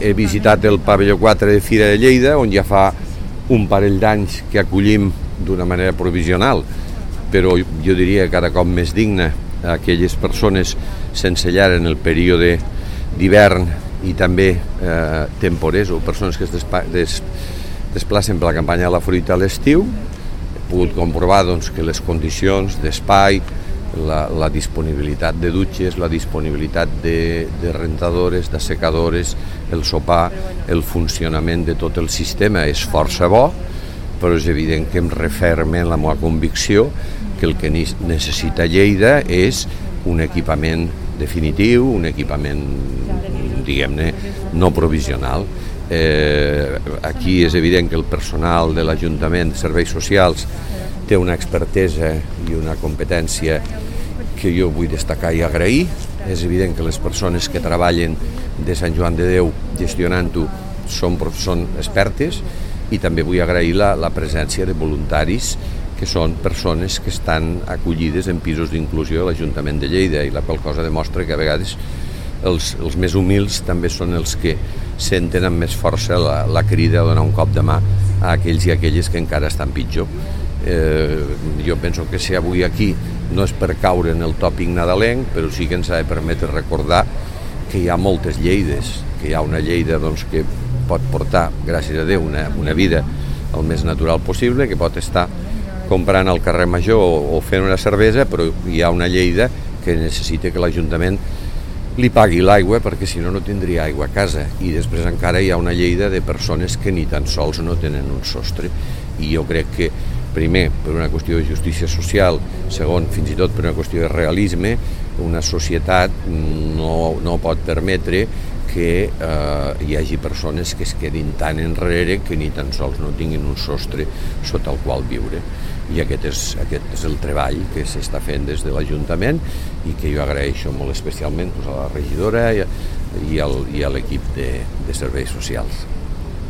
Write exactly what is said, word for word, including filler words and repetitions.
He visitat el pavelló quatre de Fira de Lleida, on ja fa un parell d'anys que acollim d'una manera provisional, però jo diria cada cop més digna, a aquelles persones sense llar en el període d'hivern i també eh, temporers o persones que es despa- des, desplacen per la campanya de la fruita a l'estiu. He pogut comprovar doncs, que les condicions d'espai, la, la disponibilitat de dutxes, la disponibilitat de, de rentadores, d'assecadores, el sopar, el funcionament de tot el sistema és força bo, però és evident que em referma en la meva convicció que el que necessita Lleida és un equipament definitiu, un equipament, diguem-ne, no provisional. Eh, aquí és evident que el personal de l'Ajuntament de Serveis Socials té una expertesa i una competència que jo vull destacar i agrair. És evident que les persones que treballen de Sant Joan de Déu gestionant-ho són, són expertes, i també vull agrair la, la presència de voluntaris que són persones que estan acollides en pisos d'inclusió a l'Ajuntament de Lleida, i la qual cosa demostra que a vegades els, els més humils també són els que senten amb més força la, la crida a donar un cop de mà a aquells i aquelles que encara estan pitjor. Eh, jo penso que ser avui aquí no és per caure en el tòpic nadalenc, però sí que ens ha de permetre recordar que hi ha moltes Lleides, que hi ha una Lleida doncs, que pot portar, gràcies a Déu, una, una vida el més natural possible, que pot estar comprant al carrer Major o, o fent una cervesa, però hi ha una Lleida que necessita que l'Ajuntament li pagui l'aigua, perquè si no no tindria aigua a casa, i després encara hi ha una Lleida de persones que ni tan sols no tenen un sostre. I jo crec que primer per una qüestió de justícia social, segon fins i tot per una qüestió de realisme, una societat no, no pot permetre que eh, hi hagi persones que es quedin tan enrere que ni tan sols no tinguin un sostre sota el qual viure. I aquest és, aquest és el treball que s'està fent des de l'Ajuntament i que jo agraeixo molt especialment doncs, a la regidora i, i, al, i a l'equip de, de serveis socials.